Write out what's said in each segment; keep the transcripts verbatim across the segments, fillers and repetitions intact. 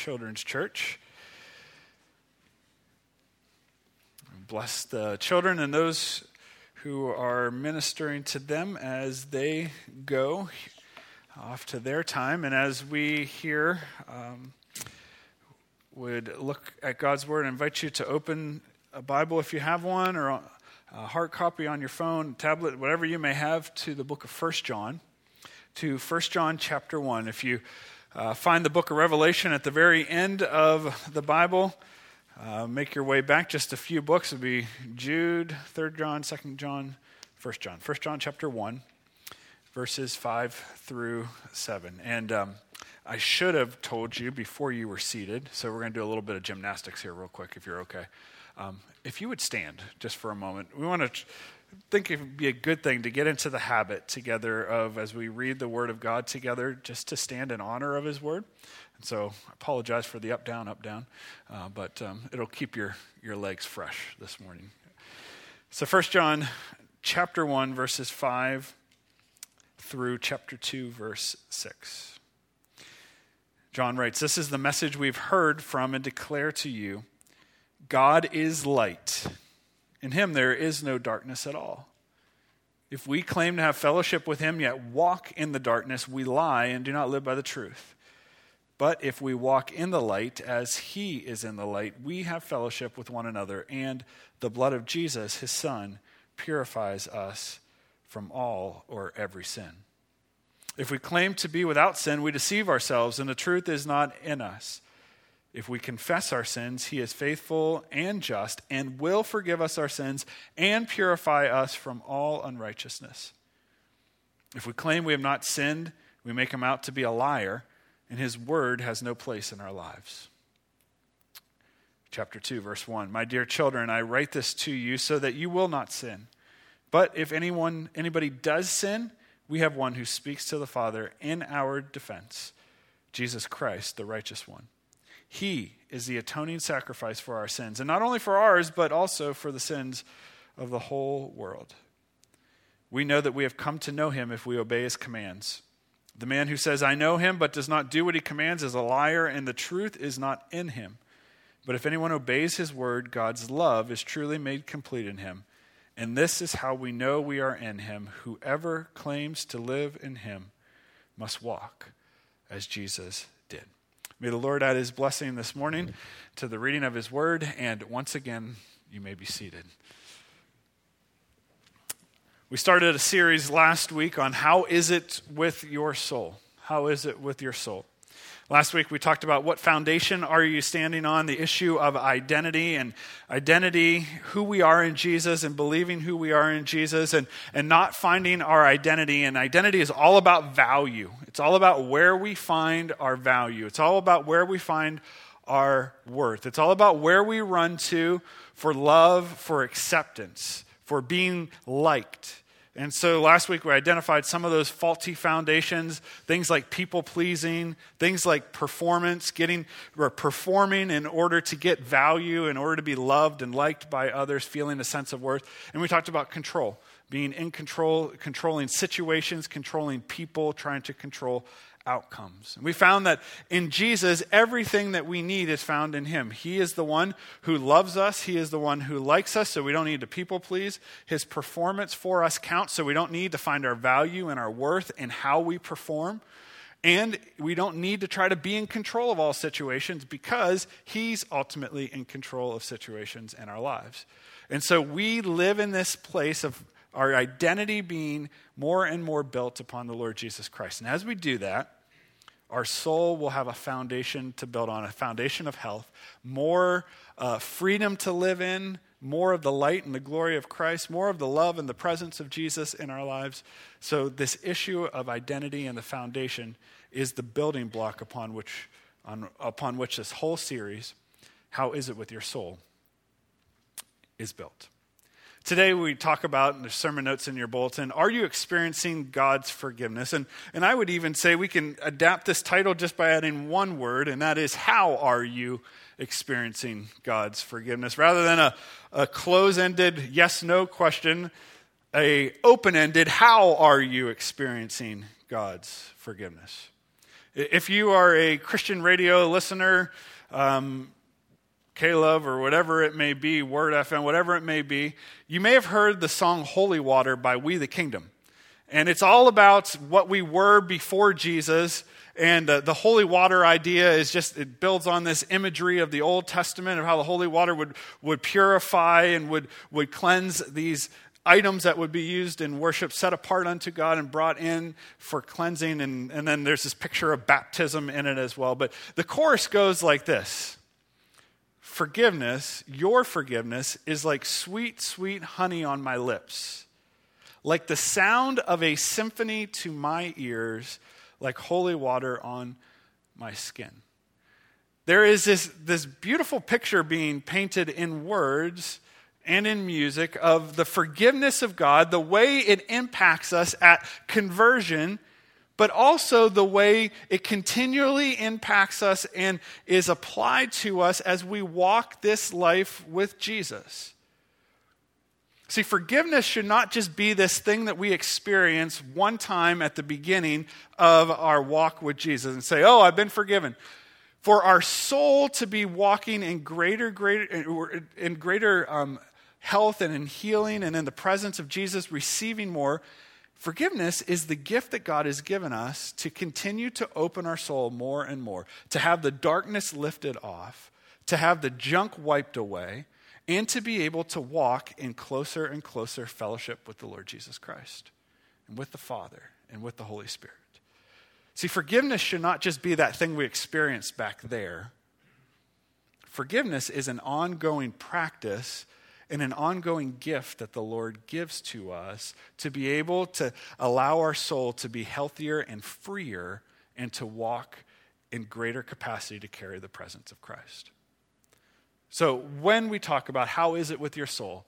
Children's Church. Bless the children and those who are ministering to them as they go off to their time. And as we here um, would look at God's Word, I invite you to open a Bible if you have one, or a hard copy on your phone, tablet, whatever you may have, to the book of First John, to First John chapter one. If you uh, find the book of Revelation at the very end of the Bible, Uh, make your way back just a few books. It would be Jude, Third John, Second John, First John. First John chapter one, verses five through seven. And um, I should have told you before you were seated, so we're going to do a little bit of gymnastics here real quick if you're okay. Um, if you would stand just for a moment. We want to think it would be a good thing to get into the habit together of, as we read the Word of God together, just to stand in honor of His Word. And so I apologize for the up, down, up, down, uh, but um, it'll keep your, your legs fresh this morning. So First John chapter one, verses five through chapter two, verse six. John writes, "This is the message we've heard from and declare to you. God is light. In Him there is no darkness at all. If we claim to have fellowship with Him, yet walk in the darkness, we lie and do not live by the truth. But if we walk in the light as He is in the light, we have fellowship with one another, and the blood of Jesus, His Son, purifies us from all or every sin. If we claim to be without sin, we deceive ourselves, and the truth is not in us. If we confess our sins, He is faithful and just, and will forgive us our sins and purify us from all unrighteousness. If we claim we have not sinned, we make Him out to be a liar, and His word has no place in our lives." Chapter two, verse one. "My dear children, I write this to you so that you will not sin. But if anyone, anybody does sin, we have one who speaks to the Father in our defense, Jesus Christ, the righteous one. He is the atoning sacrifice for our sins, and not only for ours, but also for the sins of the whole world. We know that we have come to know Him if we obey His commands. The man who says, 'I know Him,' but does not do what He commands is a liar, and the truth is not in him. But if anyone obeys His word, God's love is truly made complete in him. And this is how we know we are in Him. Whoever claims to live in Him must walk as Jesus did." May the Lord add His blessing this morning to the reading of His word, and once again, you may be seated. We started a series last week on how is it with your soul? How is it with your soul? Last week we talked about what foundation are you standing on, the issue of identity and identity, who we are in Jesus and believing who we are in Jesus and, and not finding our identity. And identity is all about value. It's all about where we find our value. It's all about where we find our worth. It's all about where we run to for love, for acceptance, for being liked. And so last week we identified some of those faulty foundations, things like people-pleasing, things like performance, getting or performing in order to get value, in order to be loved and liked by others, feeling a sense of worth. And we talked about control, being in control, controlling situations, controlling people, trying to control outcomes. And we found that in Jesus, everything that we need is found in Him. He is the one who loves us. He is the one who likes us, so we don't need to people please. His performance for us counts, so we don't need to find our value and our worth in how we perform. And we don't need to try to be in control of all situations because He's ultimately in control of situations in our lives. And so we live in this place of our identity being more and more built upon the Lord Jesus Christ. And as we do that, our soul will have a foundation to build on, a foundation of health, more uh, freedom to live in, more of the light and the glory of Christ, more of the love and the presence of Jesus in our lives. So this issue of identity and the foundation is the building block upon which, on, upon which this whole series, How Is It With Your Soul, is built. Today we talk about, and there's sermon notes in your bulletin, are you experiencing God's forgiveness? And, and I would even say we can adapt this title just by adding one word, and that is, how are you experiencing God's forgiveness? Rather than a, a close-ended yes-no question, a open-ended, how are you experiencing God's forgiveness? If you are a Christian radio listener, um, K-Love or whatever it may be, Word F M, whatever it may be, you may have heard the song Holy Water by We the Kingdom. And it's all about what we were before Jesus. And uh, the holy water idea is just, it builds on this imagery of the Old Testament of how the holy water would, would purify and would, would cleanse these items that would be used in worship, set apart unto God and brought in for cleansing. And, and then there's this picture of baptism in it as well. But the chorus goes like this. Forgiveness, your forgiveness, is like sweet, sweet honey on my lips, like the sound of a symphony to my ears, like holy water on my skin. There is this, this beautiful picture being painted in words and in music of the forgiveness of God, the way it impacts us at conversion, but also the way it continually impacts us and is applied to us as we walk this life with Jesus. See, forgiveness should not just be this thing that we experience one time at the beginning of our walk with Jesus and say, oh, I've been forgiven. For our soul to be walking in greater, greater, in greater um, health and in healing and in the presence of Jesus, receiving more, forgiveness is the gift that God has given us to continue to open our soul more and more, to have the darkness lifted off, to have the junk wiped away, and to be able to walk in closer and closer fellowship with the Lord Jesus Christ and with the Father and with the Holy Spirit. See, forgiveness should not just be that thing we experienced back there. Forgiveness is an ongoing practice and an ongoing gift that the Lord gives to us to be able to allow our soul to be healthier and freer and to walk in greater capacity to carry the presence of Christ. So when we talk about how is it with your soul,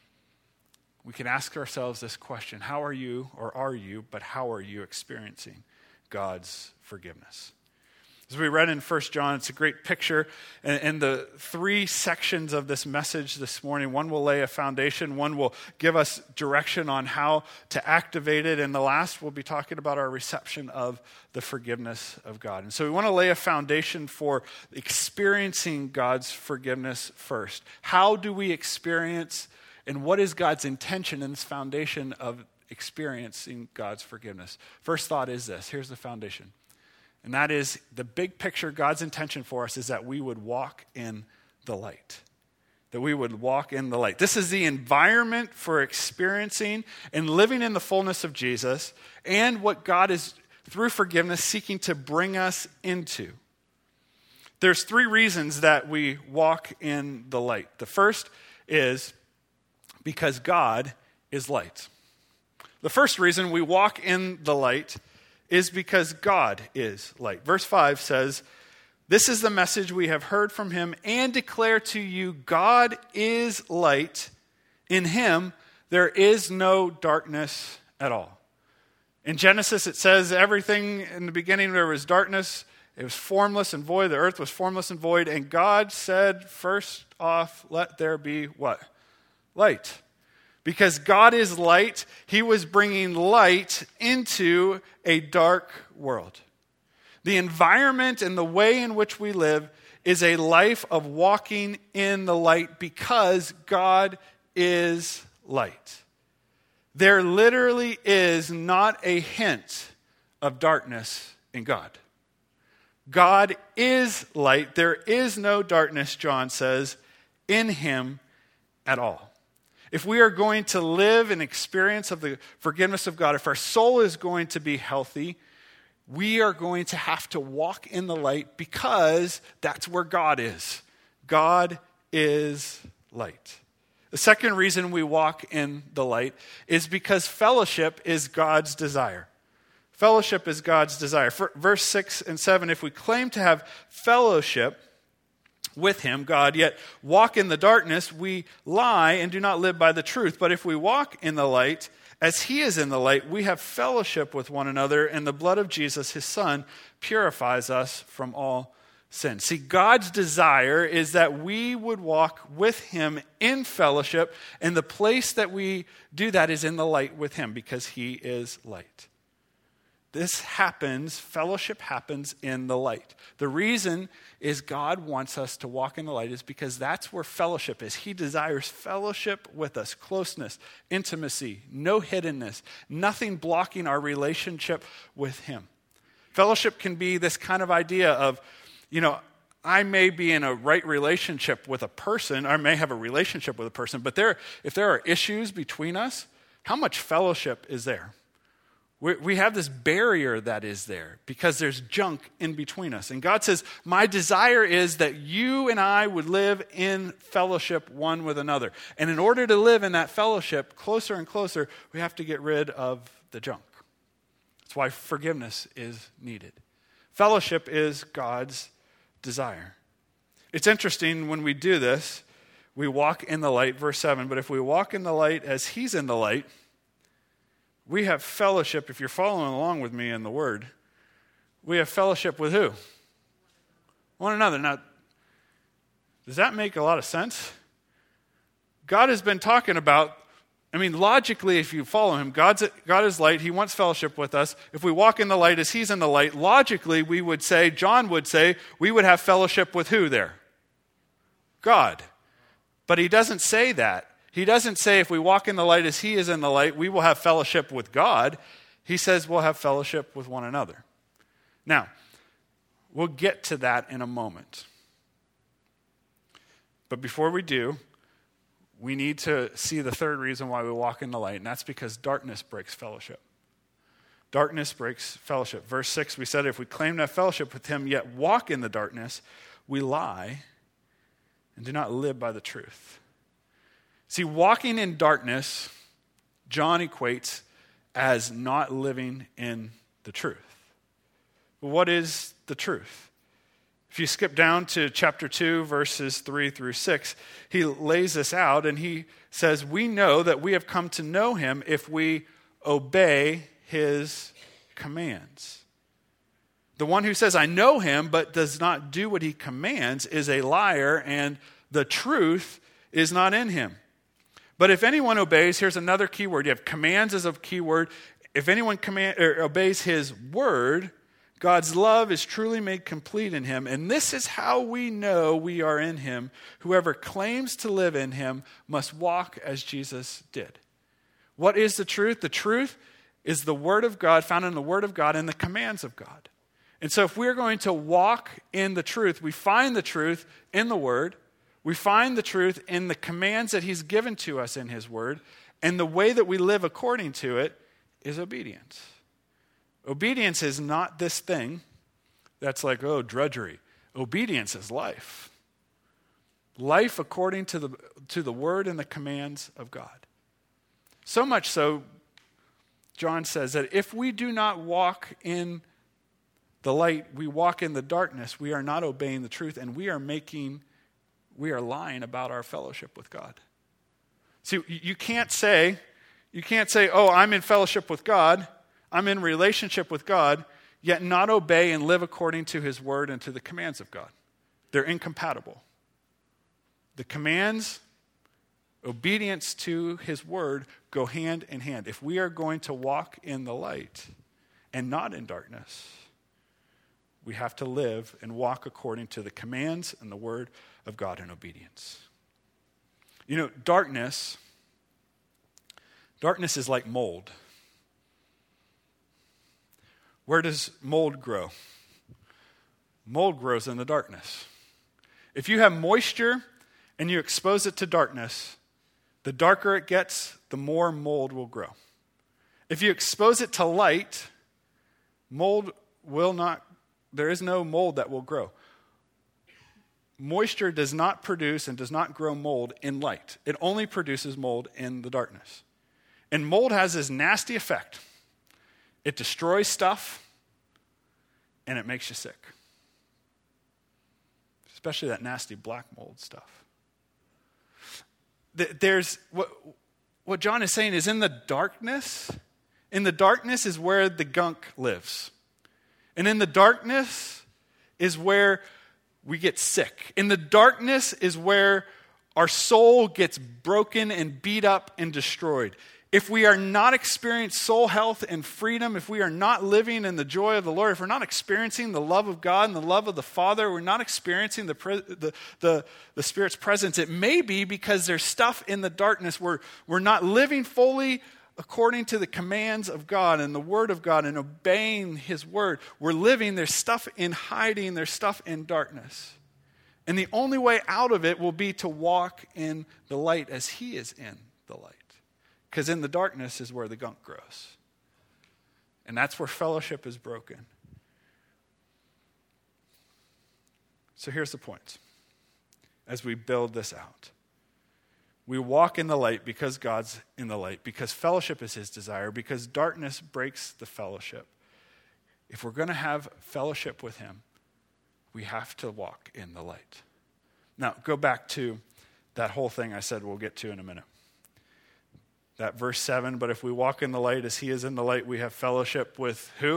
we can ask ourselves this question: how are you, or are you, but how are you experiencing God's forgiveness? As we read in First John, it's a great picture. And, and the three sections of this message this morning, one will lay a foundation, one will give us direction on how to activate it, and the last will be talking about our reception of the forgiveness of God. And so we want to lay a foundation for experiencing God's forgiveness first. How do we experience, and what is God's intention in this foundation of experiencing God's forgiveness? First thought is this. Here's the foundation. And that is the big picture. God's intention for us is that we would walk in the light. That we would walk in the light. This is the environment for experiencing and living in the fullness of Jesus and what God is, through forgiveness, seeking to bring us into. There's three reasons that we walk in the light. The first is because God is light. The first reason we walk in the light is because God is light. Verse five says, "This is the message we have heard from him and declare to you, God is light. In him there is no darkness at all." In Genesis it says everything in the beginning there was darkness. It was formless and void. The earth was formless and void. And God said, first off, let there be what? Light. Because God is light, he was bringing light into a dark world. The environment and the way in which we live is a life of walking in the light because God is light. There literally is not a hint of darkness in God. God is light. There is no darkness, John says, in him at all. If we are going to live an experience of the forgiveness of God, if our soul is going to be healthy, we are going to have to walk in the light because that's where God is. God is light. The second reason we walk in the light is because fellowship is God's desire. Fellowship is God's desire. For verse six and seven, if we claim to have fellowship with him, God, yet walk in the darkness, we lie and do not live by the truth. But if we walk in the light, as he is in the light, we have fellowship with one another, and the blood of Jesus, his son, purifies us from all sin. See, God's desire is that we would walk with him in fellowship, and the place that we do that is in the light with him because he is light. This happens, fellowship happens in the light. The reason is God wants us to walk in the light is because that's where fellowship is. He desires fellowship with us, closeness, intimacy, no hiddenness, nothing blocking our relationship with him. Fellowship can be this kind of idea of, you know, I may be in a right relationship with a person, I may have a relationship with a person, but there, if there are issues between us, how much fellowship is there? We have this barrier that is there because there's junk in between us. And God says, my desire is that you and I would live in fellowship one with another. And in order to live in that fellowship closer and closer, we have to get rid of the junk. That's why forgiveness is needed. Fellowship is God's desire. It's interesting when we do this, we walk in the light, verse seven, but if we walk in the light as he's in the light, we have fellowship, if you're following along with me in the word, we have fellowship with who? One another. Now, does that make a lot of sense? God has been talking about, I mean, logically, if you follow him, God's, God is light. He wants fellowship with us. If we walk in the light as he's in the light, logically, we would say, John would say, we would have fellowship with who there? God. But he doesn't say that. He doesn't say if we walk in the light as he is in the light, we will have fellowship with God. He says we'll have fellowship with one another. Now, we'll get to that in a moment. But before we do, we need to see the third reason why we walk in the light, and that's because darkness breaks fellowship. Darkness breaks fellowship. Verse six, we said if we claim to have fellowship with him, yet walk in the darkness, we lie and do not live by the truth. See, walking in darkness, John equates as not living in the truth. But what is the truth? If you skip down to chapter two, verses three through six, he lays this out and he says, we know that we have come to know him if we obey his commands. The one who says, I know him, but does not do what he commands is a liar, and the truth is not in him. But if anyone obeys, here's another key word. You have commands as a key word. If anyone command, or obeys his word, God's love is truly made complete in him. And this is how we know we are in him. Whoever claims to live in him must walk as Jesus did. What is the truth? The truth is the word of God, found in the word of God and the commands of God. And so if we're going to walk in the truth, we find the truth in the word. We find the truth in the commands that he's given to us in his word, and the way that we live according to it is obedience. Obedience is not this thing that's like, oh, drudgery. Obedience is life. Life according to the, to the word and the commands of God. So much so, John says that if we do not walk in the light, we walk in the darkness, we are not obeying the truth, and we are making we are lying about our fellowship with God. See, you can't say, you can't say, oh, I'm in fellowship with God, I'm in relationship with God, yet not obey and live according to his word and to the commands of God. They're incompatible. The commands, obedience to his word go hand in hand. If we are going to walk in the light and not in darkness, we have to live and walk according to the commands and the word of God in obedience. You know, darkness, darkness is like mold. Where does mold grow? Mold grows in the darkness. If you have moisture and you expose it to darkness, the darker it gets, the more mold will grow. If you expose it to light, mold will not, there is no mold that will grow. Moisture does not produce and does not grow mold in light. It only produces mold in the darkness. And mold has this nasty effect. It destroys stuff, and it makes you sick. Especially that nasty black mold stuff. There's, what, what John is saying is in the darkness, in the darkness is where the gunk lives. And in the darkness is where we get sick. In the darkness is where our soul gets broken and beat up and destroyed. if we are not experiencing soul health and freedom, if we are not living in the joy of the Lord, if we're not experiencing the love of God and the love of the Father, we're not experiencing the, the, the, the Spirit's presence, it may be because there's stuff in the darkness where we're not living fully according to the commands of God and the Word of God and obeying His Word. We're living, there's stuff in hiding, there's stuff in darkness. And the only way out of it will be to walk in the light as He is in the light. Because in the darkness is where the gunk grows. And that's where fellowship is broken. So here's the point. As we build this out. We walk in the light because God's in the light. Because fellowship is His desire. Because darkness breaks the fellowship. If we're going to have fellowship with Him, we have to walk in the light. Now, go back to that whole thing I said we'll get to in a minute. That verse seven, but if we walk in the light as He is in the light, we have fellowship with who?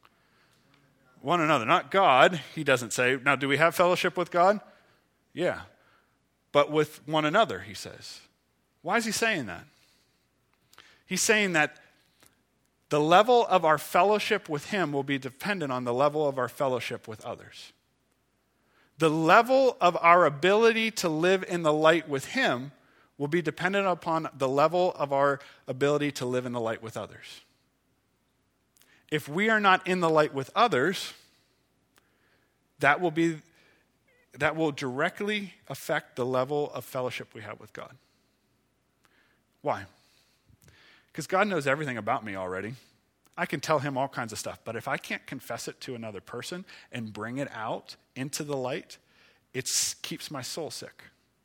One another. Not God, He doesn't say. Now, do we have fellowship with God? Yeah. But with one another, He says. Why is He saying that? He's saying that the level of our fellowship with Him will be dependent on the level of our fellowship with others. The level of our ability to live in the light with Him will be dependent upon the level of our ability to live in the light with others. If we are not in the light with others, that will be that will directly affect the level of fellowship we have with God. Why? Because God knows everything about me already. I can tell Him all kinds of stuff, but if I can't confess it to another person and bring it out into the light, it keeps my soul sick.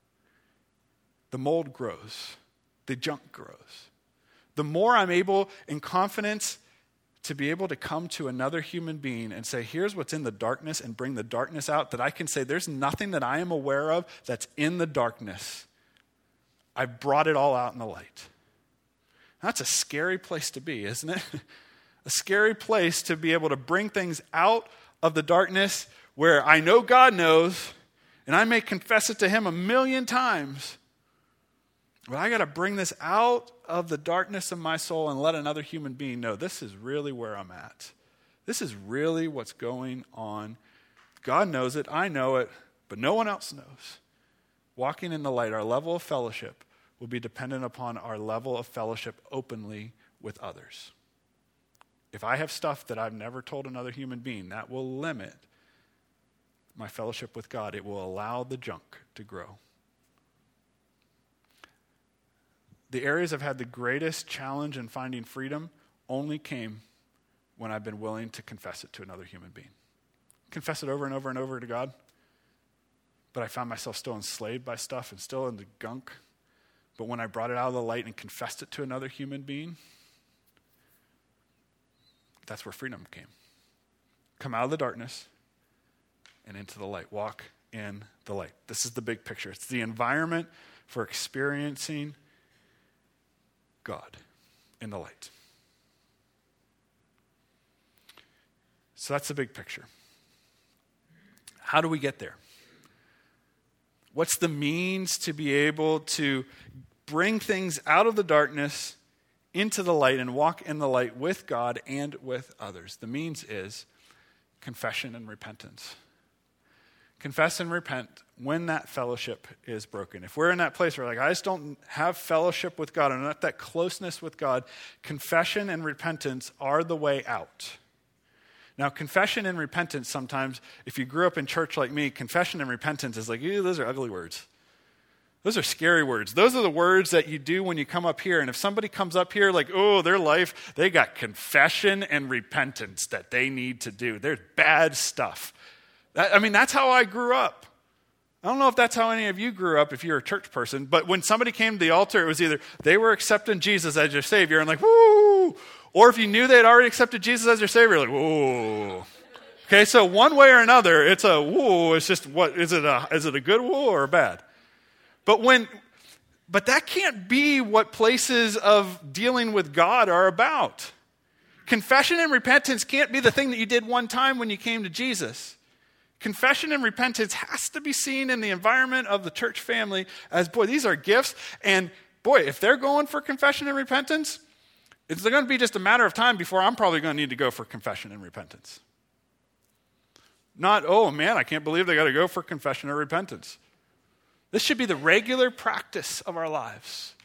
The mold grows. The junk grows. The more I'm able, in confidence, to be able to come to another human being and say, here's what's in the darkness, and bring the darkness out, that I can say, there's nothing that I am aware of that's in the darkness. I've brought it all out in the light. That's a scary place to be, isn't it? A scary place to be able to bring things out of the darkness where I know God knows, and I may confess it to Him a million times, but I got to bring this out of the darkness of my soul and let another human being know this is really where I'm at. This is really what's going on. God knows it. I know it. But no one else knows. Walking in the light, our level of fellowship will be dependent upon our level of fellowship openly with others. If I have stuff that I've never told another human being, that will limit my fellowship with God. It will allow the junk to grow. The areas I've had the greatest challenge in finding freedom only came when I've been willing to confess it to another human being. Confess it over and over and over to God. But I found myself still enslaved by stuff and still in the gunk. But when I brought it out of the light and confessed it to another human being, that's where freedom came. Come out of the darkness and into the light. Walk in the light. This is the big picture. It's the environment for experiencing God in the light. So that's the big picture. How do we get there? What's the means to be able to bring things out of the darkness into the light and walk in the light with God and with others? The means is confession and repentance. Confess and repent when that fellowship is broken. If we're in that place where like, I just don't have fellowship with God, I'm not that closeness with God, confession and repentance are the way out. Now, confession and repentance sometimes, if you grew up in church like me, confession and repentance is like, ew, those are ugly words. Those are scary words. Those are the words that you do when you come up here. And if somebody comes up here like, oh, their life, they got confession and repentance that they need to do. There's bad stuff. That, I mean, that's how I grew up. I don't know if that's how any of you grew up if you're a church person, but when somebody came to the altar, it was either they were accepting Jesus as your Savior and like, woo, or if you knew they had already accepted Jesus as your Savior, like, woo. Okay, so one way or another, it's a woo. It's just, what, is it a, is it a good woo or a bad? But when, but that can't be what places of dealing with God are about. Confession and repentance can't be the thing that you did one time when you came to Jesus. Confession and repentance has to be seen in the environment of the church family as, boy, these are gifts, and boy, if they're going for confession and repentance, it's going to be just a matter of time before I'm probably going to need to go for confession and repentance. Not, oh man, I can't believe they got to go for confession or repentance. This should be the regular practice of our lives.